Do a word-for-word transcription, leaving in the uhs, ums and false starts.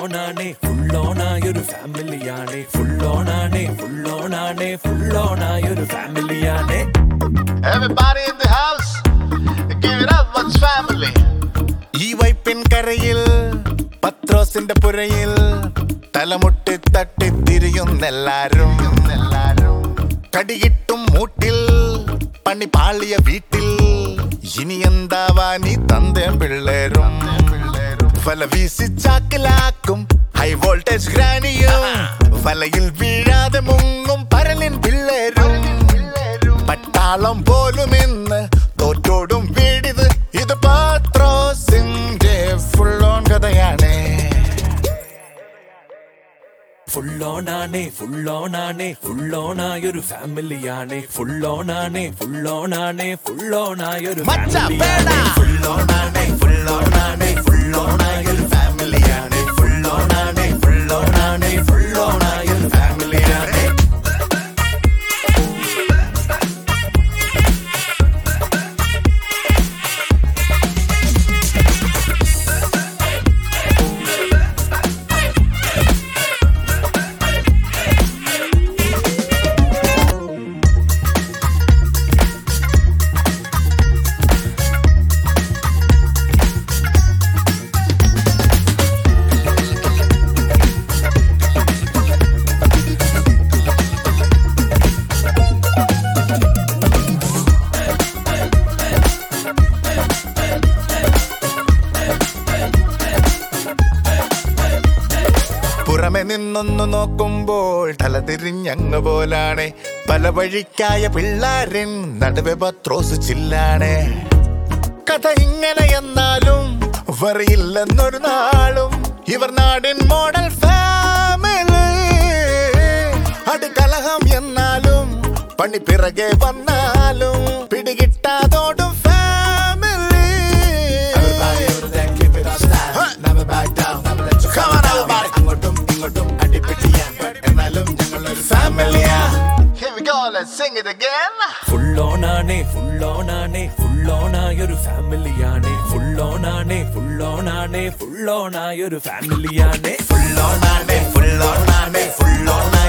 ഫുള്ളോണാണേ ഫുള്ളോണായൊരു ഫാമിലിയാണേ ഫുള്ളോണാണേ ഫുള്ളോണാണേ ഫുള്ളോണായൊരു ഫാമിലിയാണേ. Everybody in the house, give it up, what's family? ഈ വൈപ്പിൻ കരയിൽ പത്രോസിന്റെ പുരയിൽ തലമുട്ടി തട്ടി തിരിയുന്നെല്ലാരും കടികിട്ടും മൂട്ടിൽ പണി പാളിയ വീട്ടിൽ ഇനി എന്താവാ നീ തന്തേം പിള്ളേരും വല വീസി ചാക്കിലാക്കും ഹൈ വോൾട്ടേജ് ഗ്രാനിയും വലയിൽ വീഴാതെ മുങ്ങും പരലിൻ പിള്ളേരും പട്ടാളം പോലും ഇന്ന് തോറ്റോടും വീടിത് ഇത് പത്രോസിന്റെ ഫുള്ളോൺ കഥയാണേ. ഫുള്ളോണാണേ ഫുള്ളോണാണേ ഫുള്ളോണായൊരു ഫാമിലിയാണേ ഫുള്ളോണാണേ ഫുള്ളോണാണേ ഫുള്ളോണായൊരു ഫുള്ളോണാണേ ഫുള്ളോണാണേ ഫുള്ളോണായൊരു ഫാമിലിയാണേ ഫുള്ളോണാണേ ഫുള്ളോണാണേ ഫുള്ളോണായൊരു ഫാമിലിയാണേ. പുറമെ നിന്നൊന്നു നോക്കുമ്പോൾ തലതിരിഞ്ഞങ്ങ് പോലാണ് പല വഴിക്കായ പിള്ളാരൻ നടുവെ പത്രോസ് ചില്ലാണ്. കഥ ഇങ്ങനെ എന്നാലും വറിയില്ലെന്നൊരു നാളും ഇവർ നാടിൻ മോഡൽ ഫാമിലി. അടികലഹം എന്നാലും പണി പിറകെ വന്നാലും പിടികിട്ടാതോടും family. Here we go, let's sing it again. ഫുള്ളോണാണേ ഫുള്ളോണാണേ ഫുള്ളോണായൊരു ഫാമിലിയാണേ ഫുള്ളോണാണേ ഫുള്ളോണാണേ ഫുള്ളോണായൊരു ഫാമിലിയാണേ ഫുള്ളോണാണേ ഫുള്ളോണാണേ ഫുള്ളോണ